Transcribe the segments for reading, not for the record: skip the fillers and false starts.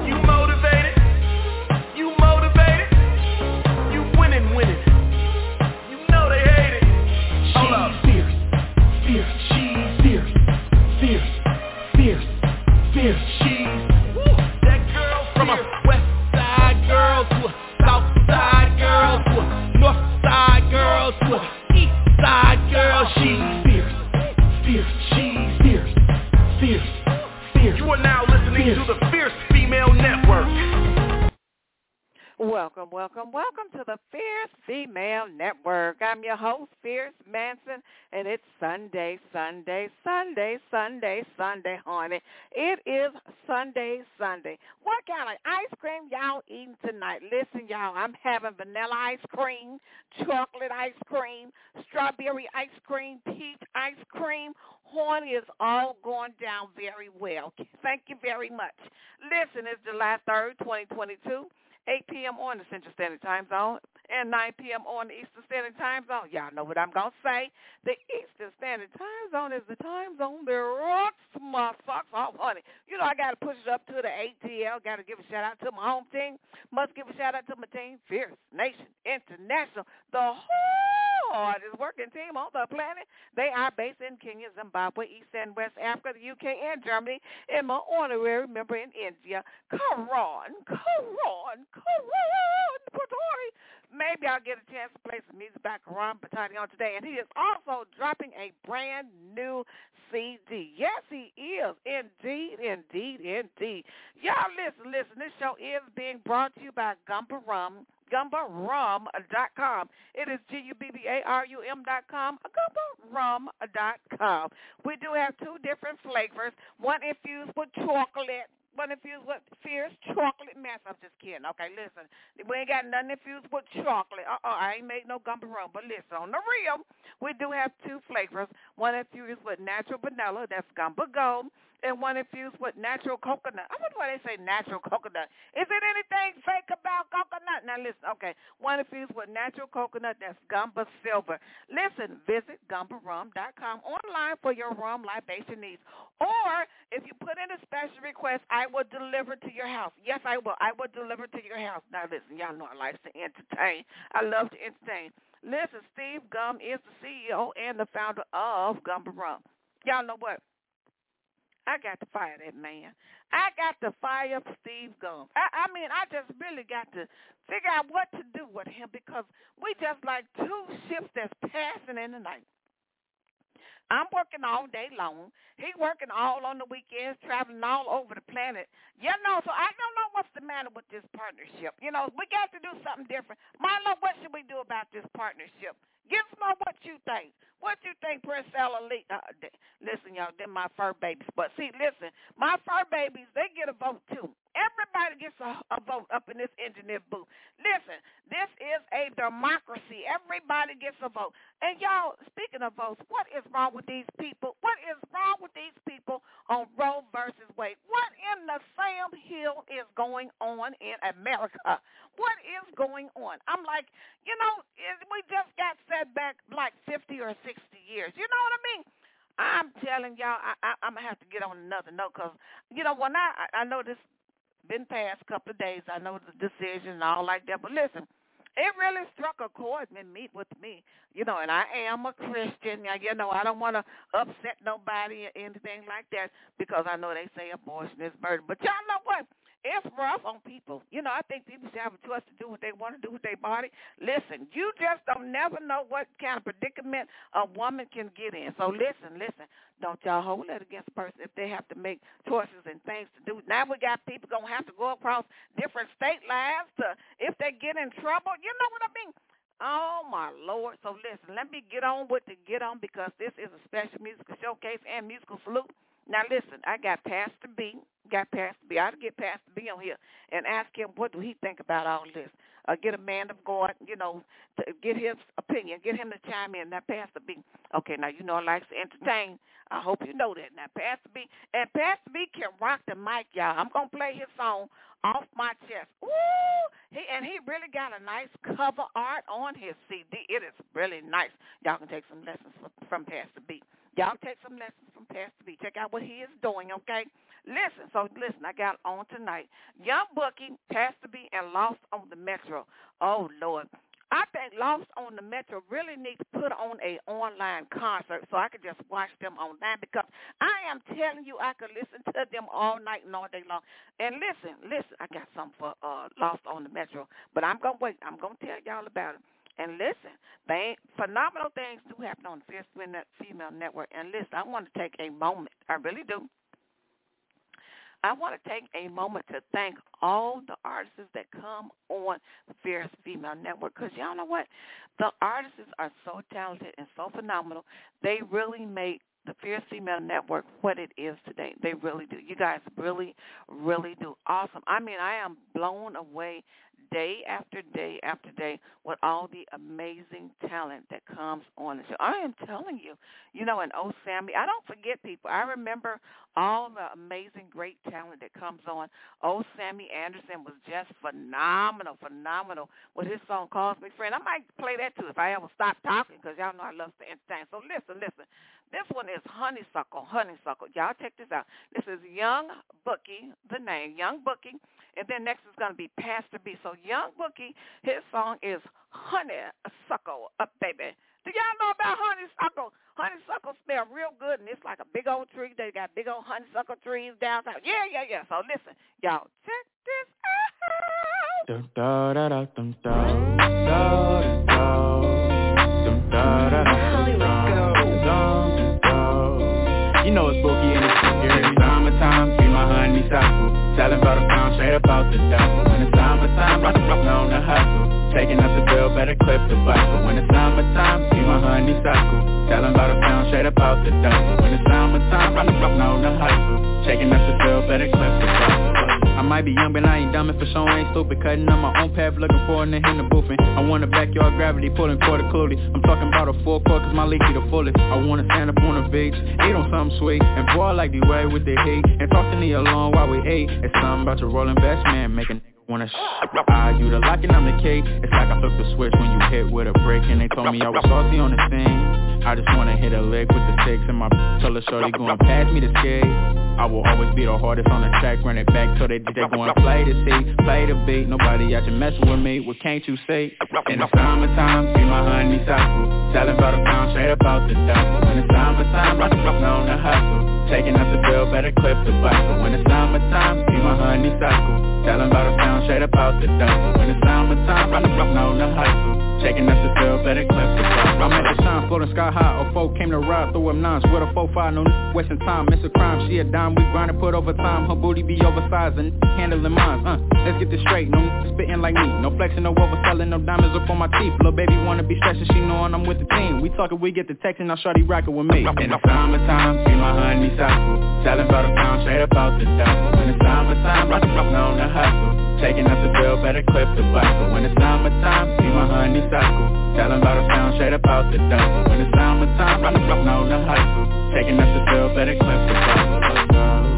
You motivated? You motivated? You winning. You know they hate it. Hold up. Fierce. She's fierce. She's That girl from a west side girl to a south side girl to a north side girl to a east side girl. She's fierce. She's fierce. You are now listening to the Fierce Female Network. Welcome to the Fierce Female Network. I'm your host, Fierce Manson, and it's Sunday, honey. It is Sunday. What kind of ice cream y'all eating tonight? Listen, y'all, I'm having vanilla ice cream, chocolate ice cream, strawberry ice cream, peach ice cream. Honey, is all going down very well. Thank you very much. Listen, it's July 3rd, 2022. 8 p.m. on the Central Standard Time Zone and 9 p.m. on the Eastern Standard Time Zone. Y'all know what I'm going to say. The Eastern Standard Time Zone is the time zone that rocks my socks off, honey. You know, I got to push it up to the ATL. Got to give a shout-out to my home team. Must give a shout-out to my team, Fierce Nation International, the hardest working team on the planet. They are based in Kenya, Zimbabwe, East and West Africa, the UK, and Germany, and my honorary member in India, Karan, Patani. Maybe I'll get a chance to play some music by Karan Patani on today. And he is also dropping a brand new CD. Yes, he is. Indeed. Y'all listen. This show is being brought to you by Gumba Rum. GumbaRum.com. It is GUBBARUM.com, GumbaRum.com. We do have two different flavors, one infused with chocolate, one infused with Fierce chocolate mess. I'm just kidding. Okay, listen. We ain't got nothing infused with chocolate. I ain't made no gumbo rum. But listen, on the real, we do have two flavors. One infused with natural vanilla. That's Gumbo Gold. And one infused with natural coconut. I wonder why they say natural coconut. Is it anything fake about coconut? Now, listen, okay. One infused with natural coconut, that's Gumba Silver. Listen, visit GumbaRum.com online for your rum libation needs. Or if you put in a special request, I will deliver to your house. Yes, I will. I will deliver to your house. Now, listen, y'all know I like to entertain. I love to entertain. Listen, Steve Gum is the CEO and the founder of Gumba Rum. Y'all know what? I got to fire that man. I got to fire Steve Gum. I mean, I just really got to figure out what to do with him because we just like two ships that's passing in the night. I'm working all day long. He working all on the weekends, traveling all over the planet. You know, so I don't know what's the matter with this partnership. You know, we got to do something different. Milo, what should we do about this partnership? Give us know what you think. What you think, Priscilla Lee? Listen, y'all, they're my fur babies. But see, listen, my fur babies, they get a vote too. Everybody gets a vote up in this engineer booth. Listen, this is a democracy. Everybody gets a vote. And y'all, speaking of votes, what is wrong with these people? What is wrong with these people on Roe versus Wade? What in the Sam Hill is going on in America? What is going on? I'm like, you know, we just got set back like 50 or 60 years. You know what I mean? I'm telling y'all, I'm going to have to get on another note because, you know, when I know this been past a couple of days, I know the decision and all like that, but listen, it really struck a chord with me, you know, and I am a Christian. You know, I don't want to upset nobody or anything like that because I know they say abortion is murder. But y'all know what? It's rough on people. You know, I think people should have a choice to do what they want to do with their body. Listen, you just don't never know what kind of predicament a woman can get in. So listen. Don't y'all hold that against a person if they have to make choices and things to do. Now we got people going to have to go across different state lines if they get in trouble. You know what I mean? Oh, my Lord. So listen, let me get on because this is a special musical showcase and musical salute. Now, listen, I got Pastor B. I ought to get Pastor B on here and ask him what do he think about all this. Get a man of God, you know, to get his opinion, get him to chime in. Now, Pastor B. Okay, now, you know I like to entertain. I hope you know that. Now, Pastor B. And Pastor B can rock the mic, y'all. I'm going to play his song, Off My Chest. Woo! He really got a nice cover art on his CD. It is really nice. Y'all can take some lessons from Pastor B. Y'all take some lessons from Pastor B. Check out what he is doing, okay? Listen, I got on tonight. Young Bucky, Pastor B, and Lost on the Metro. Oh, Lord. I think Lost on the Metro really needs to put on a online concert so I could just watch them online, because I am telling you I could listen to them all night and all day long. And listen, I got something for Lost on the Metro, but I'm going to wait. I'm going to tell y'all about it. And listen, phenomenal things do happen on the Fierce Female Network. And listen, I want to take a moment. I really do. I want to take a moment to thank all the artists that come on the Fierce Female Network, because y'all know what? The artists are so talented and so phenomenal. They really make the Fierce Female Network what it is today. They really do. You guys really, really do awesome. I mean, I am blown away day after day after day with all the amazing talent that comes on the show. I am telling you, and Oh Sammy, I don't forget people. I remember all the amazing, great talent that comes on. Oh Sammy Anderson was just phenomenal with his song Calls Me Friend. I might play that too if I ever stop talking, because y'all know I love to entertain. So listen. This one is Honeysuckle. Y'all check this out. This is Young Bucky, the name, Young Bucky. And then next is going to be Pastor B. So Young Bucky, his song is Honeysuckle Up, baby. Do y'all know about honeysuckle? Honeysuckle smell real good, and it's like a big old tree. They got big old honeysuckle trees downtown. Yeah. So listen, y'all, check this out. Dum da da da dum da da da dum da da da. You know it's spooky and it's scary. Summertime, be my honeysuckle. Selling about a pound, straight up out the duffel. When it's summertime, rockin' on the hustle. Taking up the bill, better clip the buckle. When it's summertime, be my honeysuckle. Selling about a pound, straight up out the duffel. When it's summertime, rockin' on the hustle. Taking up the bill, better clip the buckle. I might be young, but I ain't dumb, and for sure I ain't stupid. Cutting on my own path, looking for a nigga in the boofing. I want a backyard gravity, pulling quarter coolie. I'm talking about a full court, cause my league be the fullest. I wanna stand up on the beach, eat on something sweet, and boy I like the way with the heat, and talk to me alone while we ate. It's something about your rolling best man, making wanna you the lock and I'm the key. It's like I flipped the switch when you hit with a brick, and they told me I was salty on the scene. I just wanna hit a lick with the sticks, and my tell the shorty going past me to skate. I will always be the hardest on the track, run it back till they going play the seat, play the beat. Nobody out to messing with me, what can't you say? In the summertime, be my honeysuckle. Selling about a pound, straight up out the duffel. When it's summertime, rockin' on the hustle. Taking up the bill, better clip the buckle. When it's summertime, be my honeysuckle. Selling about a pound, straight up out the duffel. When it's summertime, rockin' on the hustle. Taking up the bill, better clip the buckle. I'm at the shine, floating sky high. A folk came to ride, throw up nines with a 4-5, no wasting time. It's a crime, she a dime, we grind and put over time. Her booty be oversized and handling mine. Let's get this straight, no spitting like me, no flexing, no overselling, no diamonds up on my teeth. Little baby wanna be stretching, she knowin' I'm with the team. We talkin', we get the texting, now shawty rockin' with me. In the summertime, be my honeysuckle. Selling about a pound, straight up out the duffel. When it's summertime, rockin' on the hustle. Taking up the bill, better clip the buckle. When it's summertime, be my honeysuckle. Selling about a pound, straight up out the duffel. When it's summertime, rockin' on the hustle. Taking up the bill, better clip the buckle.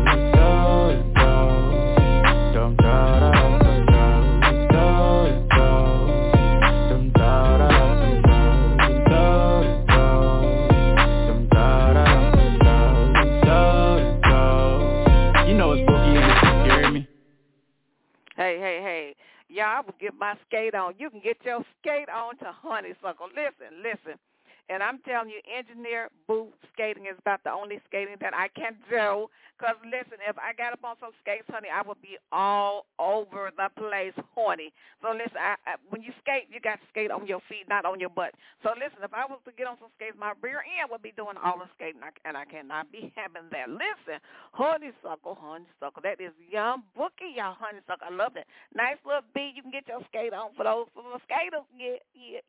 Hey, y'all, I will get my skate on. You can get your skate on to Honeysuckle. Listen. And I'm telling you, engineer boot skating is about the only skating that I can do. Because, listen, if I got up on some skates, honey, I would be all over the place, honey. So, listen, when you skate, you got to skate on your feet, not on your butt. So, listen, if I was to get on some skates, my rear end would be doing all the skating, and I cannot be having that. Listen, Honeysuckle. That is Young Bucky, y'all, Honeysuckle. I love that. Nice little beat. You can get your skate on for the skaters. Yeah.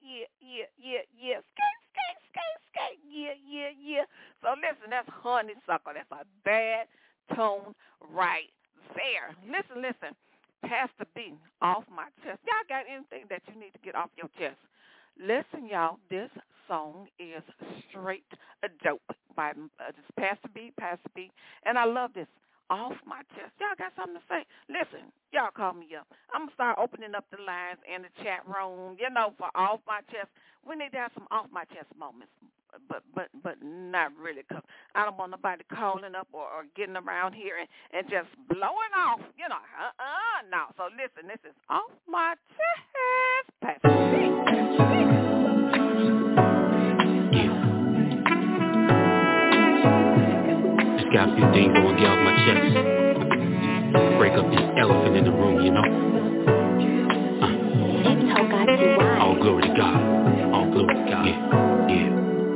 Skate. Yeah. So listen, that's Honeysuckle. That's a bad tone right there. Listen. Pastor B, Off My Chest. Y'all got anything that you need to get off your chest? Listen, y'all, this song is straight dope by Pastor B, and I love this. Off My Chest. Y'all got something to say? Listen, y'all call me up. I'm going to start opening up the lines in the chat room, for Off My Chest. We need to have some Off My Chest moments. but not really, because I don't want nobody calling up or getting around here and just blowing off, no. So listen, this is Off My Chest, Pastor C. Just got a few things I want to get off my chest. Break up this elephant in the room, All glory to God. All glory to God. Yeah.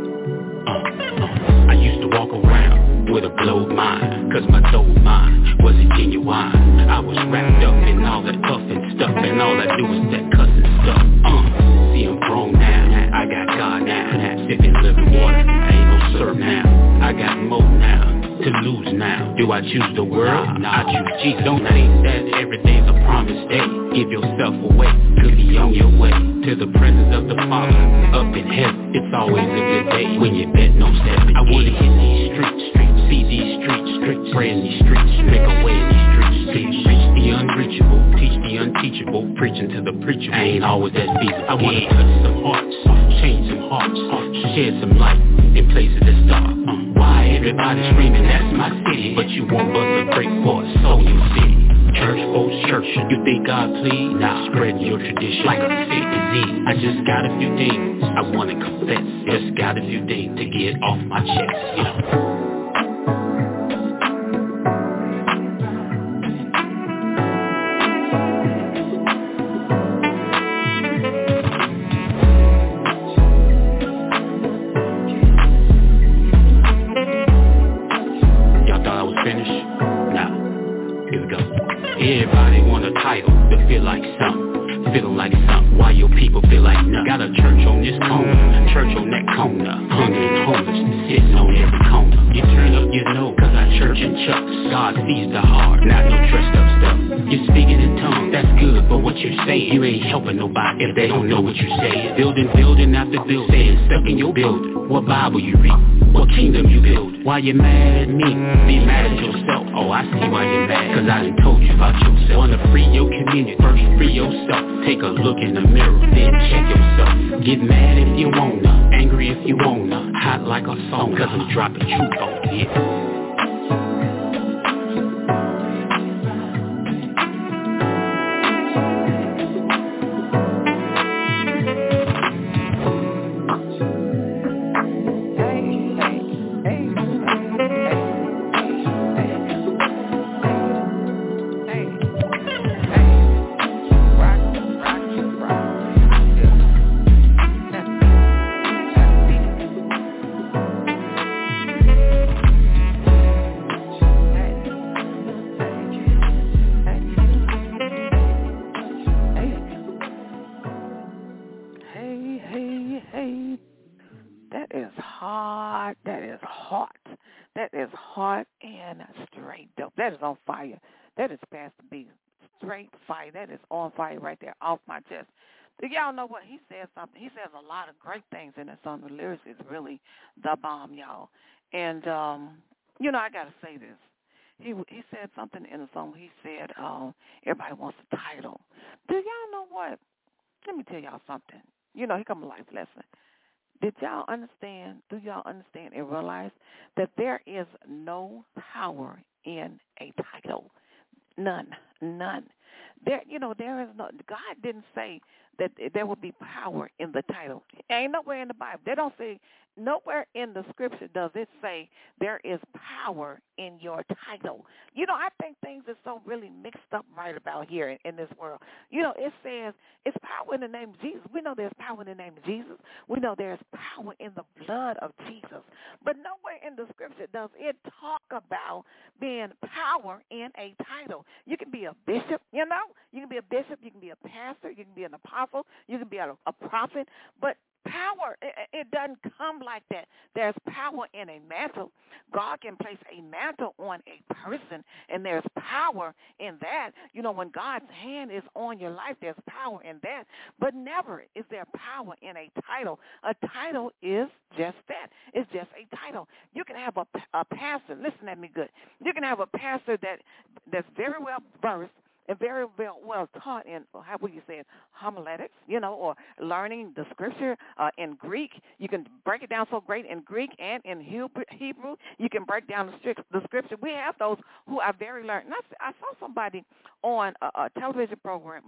I used to walk around with a blowed mind, cause my soul mind wasn't genuine. I was wrapped up in all that puffin' stuff, and all I do is that cussing stuff. See, I'm grown now, I got God now, sipping living water, I ain't no syrup now. I got more now to lose now. Do I choose the world? Nah, I choose Jesus. Don't think that every day's a promised day. Give yourself away, could be on your way to the presence of the Father up in heaven. It's always a good day when you bet no 7. I wanna hit these streets, see these streets, pray in these streets, make a way in these streets, reach the unreachable, teach the unteachable, preaching to the preacher. I ain't always that feasible. I wanna touch some hearts, change some hearts, shed some light in places that start. Why everybody screaming, that's my city, but you won't but a great for a soul you city. Church folks, church, you think God please? Nah, spreading your tradition like a sick disease. I just got a few things I wanna confess. Just got a few things to get off my chest, Everybody want a title to feel like something, feeling like something. Why your people feel like nothing? Got a church on this corner, church on that corner, hungry and homeless, sitting on every corner. You turn up your nose, cause I church in chucks. God sees the heart, not no dressed up stuff. You're speaking in tongues, that's good, but what you're saying, you ain't helping nobody if they don't know what you're saying. Building after building, staying stuck in your building. What Bible you read? What kingdom you build? Why you mad at me? Be mad at yourself. Oh, I see why you're mad, cause I done told you about yourself. Wanna free your community, first free yourself. Take a look in the mirror, then check yourself. Get mad if you wanna, angry if you wanna, hot like a song, cause I'm dropping truth on you. On fire. That is Pastor B. Straight fire. That is on fire right there, off my chest. Do y'all know what? He says something. He says a lot of great things in the song. The lyrics is really the bomb, y'all. And, I got to say this. He said something in the song. He said, everybody wants a title. Do y'all know what? Let me tell y'all something. Here come a life lesson. Did y'all understand? Do y'all understand and realize that there is no power in a title? None. There is no. God didn't say that there would be power in the title. Ain't nowhere in the Bible. They don't say. Nowhere in the scripture does it say there is power in your title. I think things are so really mixed up right about here in this world. It says it's power in the name of Jesus. We know there's power in the name of Jesus. We know there's power in the blood of Jesus. But nowhere in the scripture does it talk about being power in a title. You can be a bishop, You can be a bishop. You can be a pastor. You can be an apostle. You can be a prophet. But power, it doesn't come like that. There's power in a mantle. God can place a mantle on a person, and there's power in that. When God's hand is on your life, there's power in that. But never is there power in a title. A title is just that. It's just a title. You can have a pastor. Listen at me good. You can have a pastor that's very well versed and very well taught in, how would you say it, homiletics, or learning the scripture in Greek. You can break it down so great in Greek and in Hebrew. You can break down the scripture. We have those who are very learned. And I saw somebody on a television program,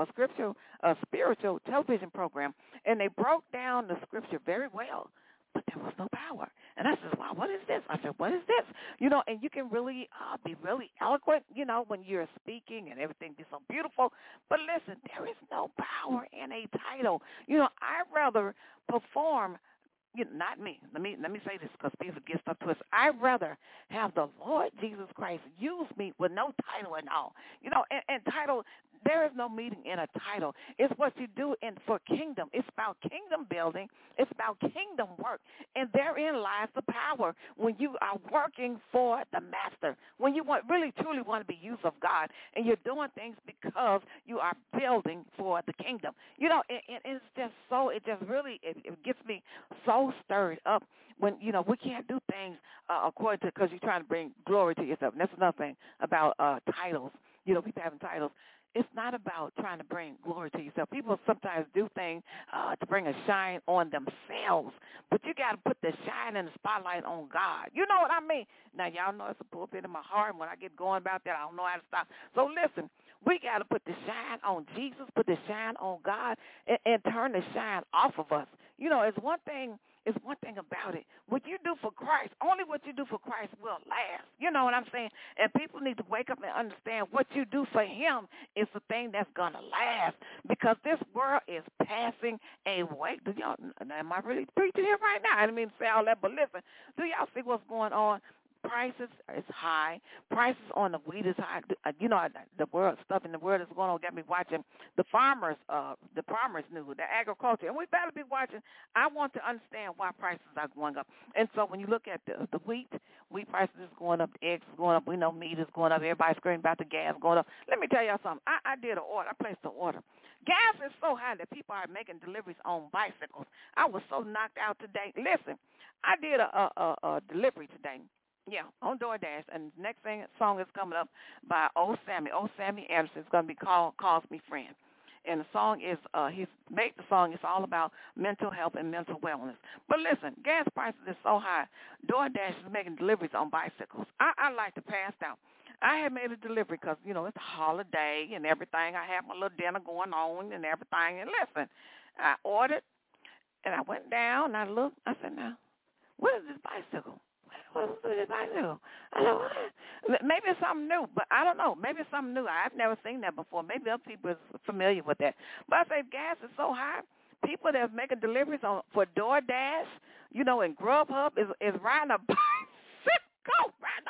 a spiritual television program, and they broke down the scripture very well. But there was no power. And I said, wow, what is this? I said, what is this? And you can really be really eloquent, when you're speaking and everything is so beautiful. But listen, there is no power in a title. I'd rather perform, not me. Let me say this because people get stuff twisted. I'd rather have the Lord Jesus Christ use me with no title at all. And title, there is no meaning in a title. It's what you do for kingdom. It's about kingdom building. It's about kingdom work. And therein lies the power when you are working for the master, when you really truly want to be used of God, and you're doing things because you are building for the kingdom. And it's just so, it gets me so stirred up when, we can't do things according to, because you're trying to bring glory to yourself. And that's another thing about titles. People having titles. It's not about trying to bring glory to yourself. People sometimes do things to bring a shine on themselves, but you got to put the shine and the spotlight on God. You know what I mean? Now, y'all know it's a pulpit in my heart, and when I get going about that, I don't know how to stop. So listen, we got to put the shine on Jesus, put the shine on God, and turn the shine off of us. It's one thing about it. What you do for Christ, only what you do for Christ will last. You know what I'm saying? And people need to wake up and understand what you do for him is the thing that's going to last, because this world is passing away. Am I really preaching here right now? I didn't mean to say all that, but listen, do y'all see what's going on? Prices is high. Prices on the wheat is high. The world stuff in the world is going on. Got me watching the farmers news, the agriculture, and we better be watching. I want to understand why prices are going up. And so when you look at the wheat prices is going up, the eggs is going up. We know meat is going up. Everybody's screaming about the gas going up. Let me tell y'all something. I did an order. I placed an order. Gas is so high that people are making deliveries on bicycles. I was so knocked out today. Listen, I did a delivery today. Yeah, on DoorDash, and the next song is coming up by Old Sammy Anderson. It's going to be called Calls Me Friend. And the song is, he's made the song, it's all about mental health and mental wellness. But listen, gas prices are so high, DoorDash is making deliveries on bicycles. I like to pass out. I had made a delivery because, it's a holiday and everything. I had my little dinner going on and everything. And listen, I ordered, and I went down, and I looked. I said, now, what is this bicycle? What is this bicycle? I said, what? Maybe it's something new, but I don't know. Maybe it's something new. I've never seen that before. Maybe other people are familiar with that. But I say gas is so high. People that's making deliveries for DoorDash, and Grubhub is riding a bicycle.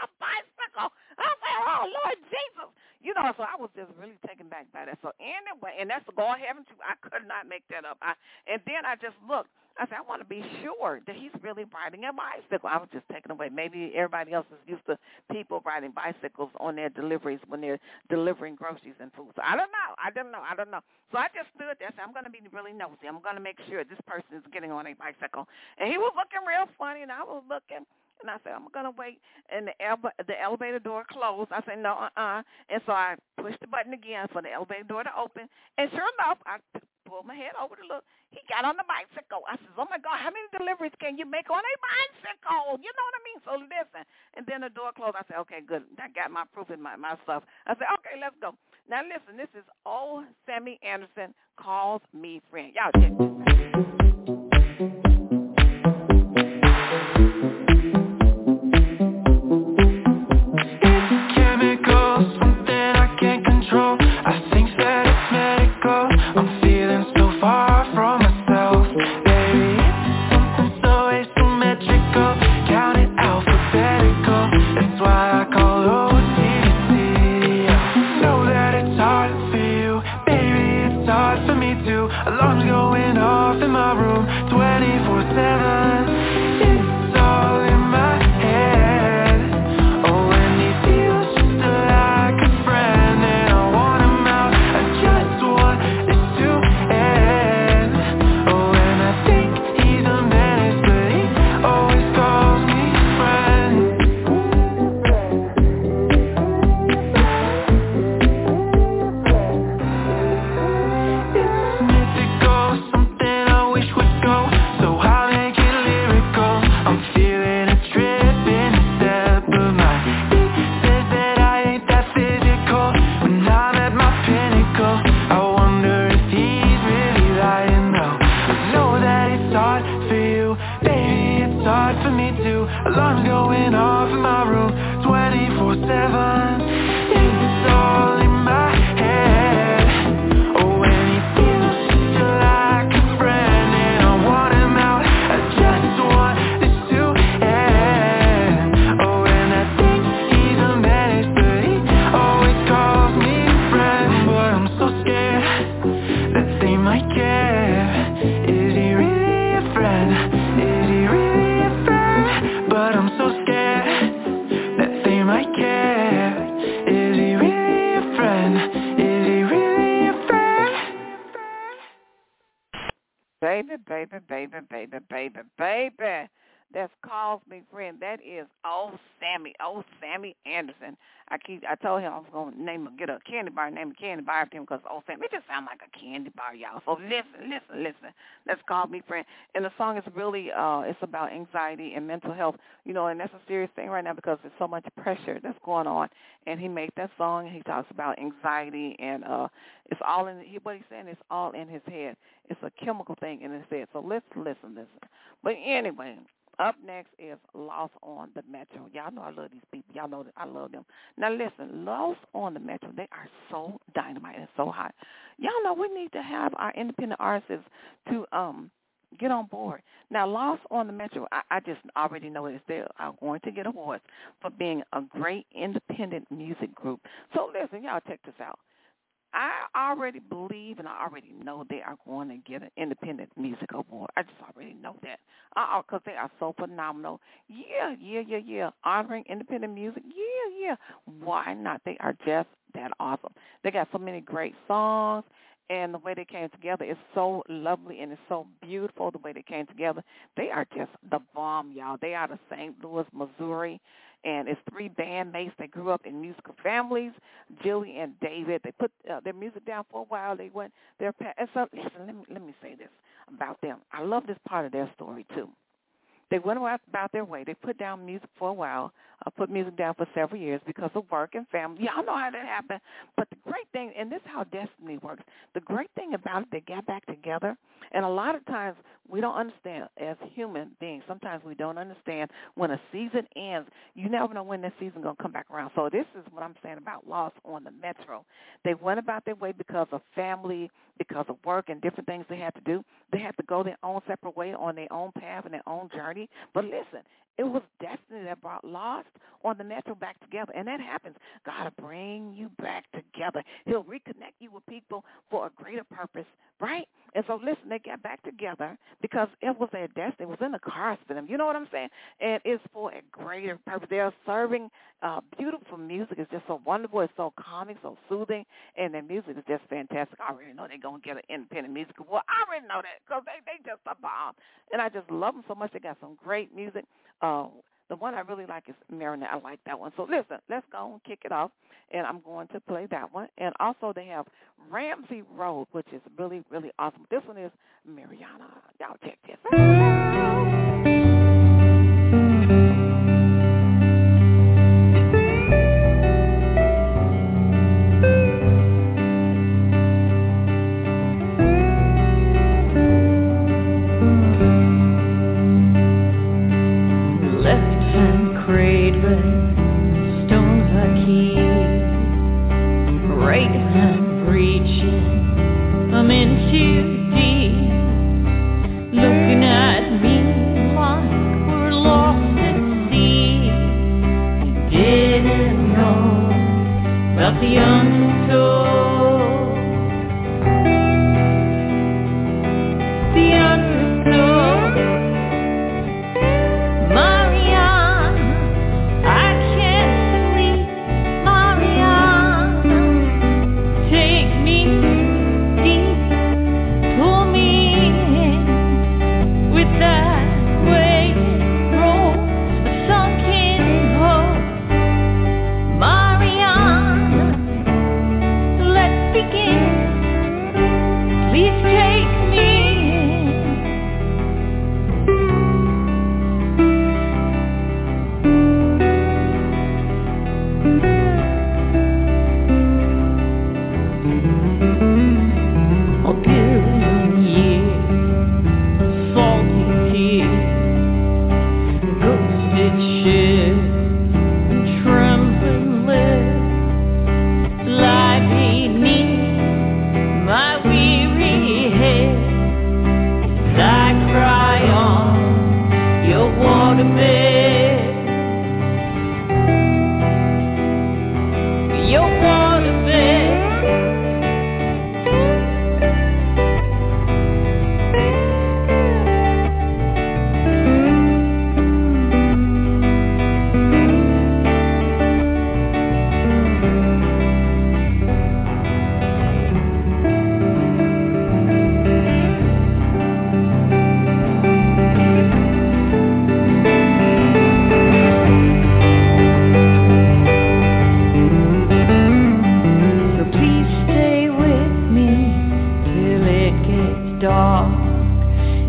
I said, oh, Lord Jesus. So I was just really taken back by that. So anyway, and that's going heaven too. I could not make that up. And then I just looked. I said, I want to be sure that he's really riding a bicycle. I was just taken away. Maybe everybody else is used to people riding bicycles on their deliveries when they're delivering groceries and food. So I don't know. So I just stood there and said, I'm going to be really nosy. I'm going to make sure this person is getting on a bicycle. And he was looking real funny, and I was looking. And I said, I'm going to wait. And the elevator door closed. I said, no, And so I pushed the button again for the elevator door to open. And sure enough, I pulled my head over to look. He got on the bicycle. I said, oh, my God, how many deliveries can you make on a bicycle? You know what I mean? So listen. And then the door closed. I said, okay, good. I got my proof in my stuff. I said, okay, let's go. Now, listen, this is Old Sammy Anderson, Calls Me Friend. Y'all check this out. Alarms going off. Baby. That's Calls Me Friend. That is old Sammy Anderson. I told him I was going to get a candy bar, name a candy bar after him because old Sammy, it just sounds like a candy bar, y'all. So listen. That's Call Me Friend. And the song is really, it's about anxiety and mental health, and that's a serious thing right now because there's so much pressure that's going on. And he made that song, and he talks about anxiety, and it's all what he's saying is all in his head. It's a chemical thing in his head. So let's listen. But anyway, up next is Lost on the Metro. Y'all know I love these people. Y'all know that I love them. Now listen, Lost on the Metro, they are so dynamite and so hot. Y'all know we need to have our independent artists to get on board. Now, Lost on the Metro, I just already know that they are going to get awards for being a great independent music group. So listen, y'all check this out. I already believe and I already know they are going to get an independent music award. I just already know that because they are so phenomenal. Yeah. Honoring independent music. Yeah. Why not? They are just that awesome. They got so many great songs. And the way they came together is so lovely and it's so beautiful the way they came together. They are just the bomb, y'all. They are out of St. Louis, Missouri, and it's 3 bandmates. They grew up in musical families, Jilly and David. They put their music down for a while. They went their path. And so, listen, let me say this about them. I love this part of their story, too. They went about their way. They put down music for a while, put music down for several years because of work and family. Y'all know how that happened. But the great thing, and this is how destiny works, the great thing about it, they got back together. And a lot of times we don't understand as human beings. Sometimes we don't understand when a season ends. You never know when that season is going to come back around. So this is what I'm saying about Lost on the Metro. They went about their way because of family, because of work and different things they had to do. They had to go their own separate way on their own path and their own journey. But listen, it was destiny that brought Lost on the Metro back together. And that happens. God will bring you back together. He'll reconnect you with people for a greater purpose, right? And so, listen, they got back together because it was their destiny. It was in the cards for them. You know what I'm saying? And it's for a greater purpose. They are serving beautiful music. It's just so wonderful. It's so calming, so soothing. And their music is just fantastic. I already know they're going to get an independent music award. I already know that because they just a bomb. And I just love them so much. They got some great music. The one I really like is Marinette. I like that one. So listen, let's go and kick it off, and I'm going to play that one. And also they have Ramsey Road, which is really, really awesome. This one is Mariana. Y'all check this out. I'm in too deep, looking at me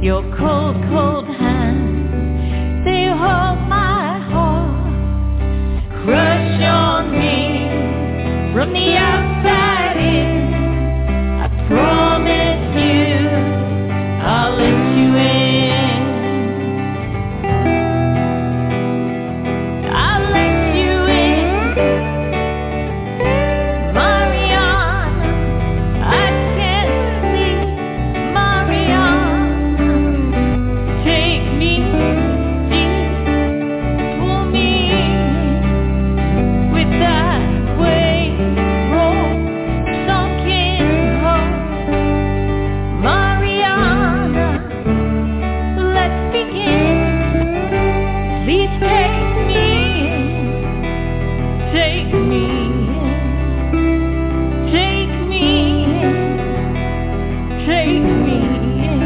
Your cold, cold hands, they hold my heart. Crush on me from the outside in. I promise you I'll let you in. I'll let you in. Mariana, I can see. Mariana, take me deep, pull me with that wave roll, sunken hole. Mariana, let's begin. Please take me in, take me in, take me in, take me in.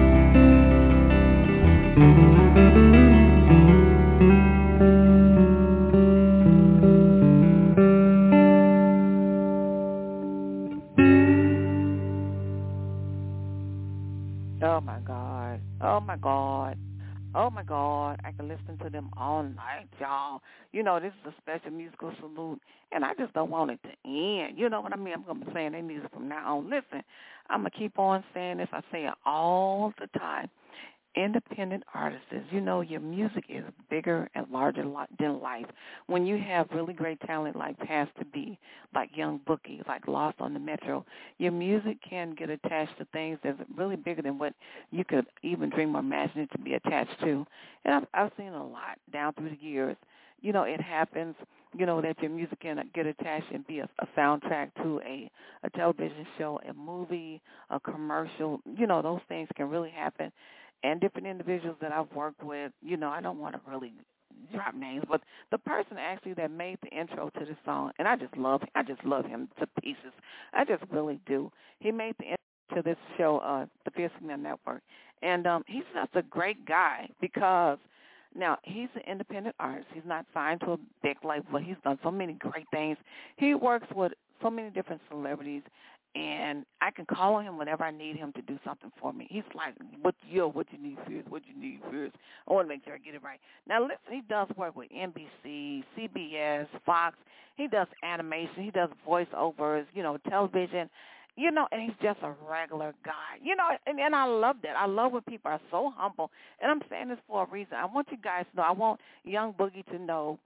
Oh my God. Oh my God. Oh my God. I can listen to them all night, y'all. You know, this is a special musical salute, and I just don't want it to end. You know what I mean? I'm going to be saying their music from now on. Listen, I'm going to keep on saying this. I say it all the time. Independent artists, you know, your music is bigger and larger than life. When you have really great talent like Pastor B, like Young Bookie, like Lost on the Metro, your music can get attached to things that's really bigger than what you could even dream or imagine it to be attached to. And I've seen a lot down through the years. You know, it happens, you know, that your music can get attached and be a soundtrack to a television show, a movie, a commercial. You know, those things can really happen. And different individuals that I've worked with, you know, I don't want to really drop names, but the person actually that made the intro to the song, and I just love him to pieces. I just really do. He made the intro to this show, the Fierce Female Network, and he's just a great guy because now he's an independent artist. He's not signed to a big label, but he's done so many great things. He works with so many different celebrities. And I can call on him whenever I need him to do something for me. He's like, what you need, Fierce? What you need, Fierce? I want to make sure I get it right. Now, listen, he does work with NBC, CBS, Fox. He does animation. He does voiceovers, you know, television. You know, and he's just a regular guy. You know, and I love that. I love when people are so humble. And I'm saying this for a reason. I want you guys to know. I want Young Boogie to know,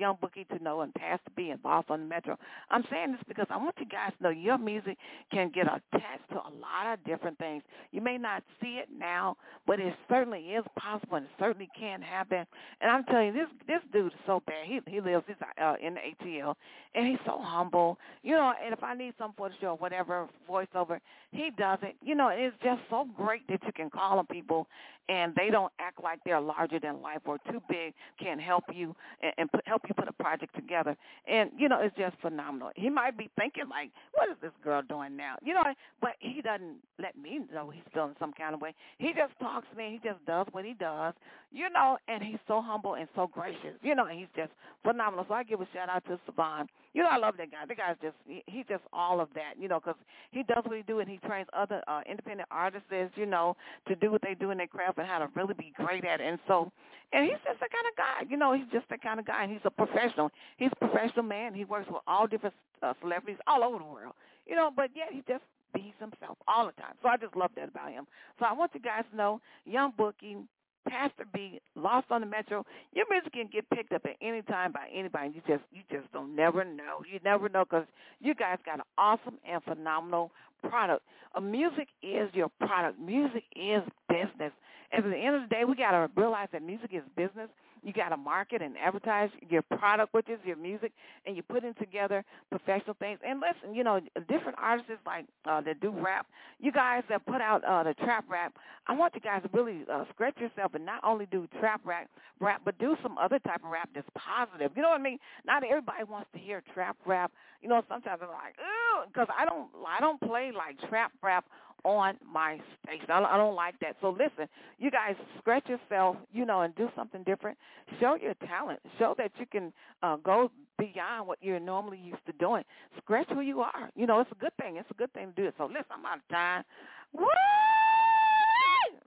and Pastor B and Boss on the Metro. I'm saying this because I want you guys to know your music can get attached to a lot of different things. You may not see it now, but it certainly is possible, and it certainly can happen. And I'm telling you, this dude is so bad. He lives in the ATL, and he's so humble. You know, and if I need something for the show, whatever, voiceover, he does it. You know, it's just so great that you can call on people and they don't act like they're larger than life or too big, can help you and help you put a project together. And, you know, it's just phenomenal. He might be thinking like, what is this girl doing now? You know, but he doesn't let me know he's feeling some kind of way. He just talks to me. He just does what he does, you know, and he's so humble and so gracious, you know, and he's just phenomenal. So I give a shout-out to Savon. You know, I love that guy. The guy's just, he's just all of that, you know, because he does what he do, and he trains other independent artists, you know, to do what they do in their craft and how to really be great at it. And so, and he's just that kind of guy, you know, he's just that kind of guy, and he's a professional. He's a professional man. He works with all different celebrities all over the world, you know, but yet he just beats himself all the time. So I just love that about him. So I want you guys to know, Young Bookie, Pastor B, Lost on the Metro, your music can get picked up at any time by anybody. You just don't never know. You never know because you guys got an awesome and phenomenal product. Music is your product. Music is business. And at the end of the day, we got to realize that music is business. You got to market and advertise your product, which is your music, and you put in together professional things. And listen, you know, different artists like that do rap, you guys that put out the trap rap, I want you guys to really stretch yourself and not only do trap rap, but do some other type of rap that's positive. You know what I mean? Not everybody wants to hear trap rap. You know, sometimes I'm like, ooh, because I don't play like trap rap on my station. I don't like that. So listen, you guys stretch yourself, you know, and do something different. Show your talent. Show that you can go beyond what you're normally used to doing. Stretch who you are. You know, it's a good thing. It's a good thing to do it. So listen, I'm out of time. Woo!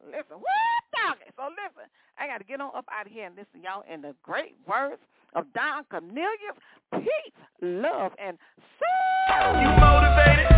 Listen, woo, doggy. So listen, I got to get on up out of here and listen, y'all, in the great words of Don Cornelius. Peace, love, and soul. You motivated?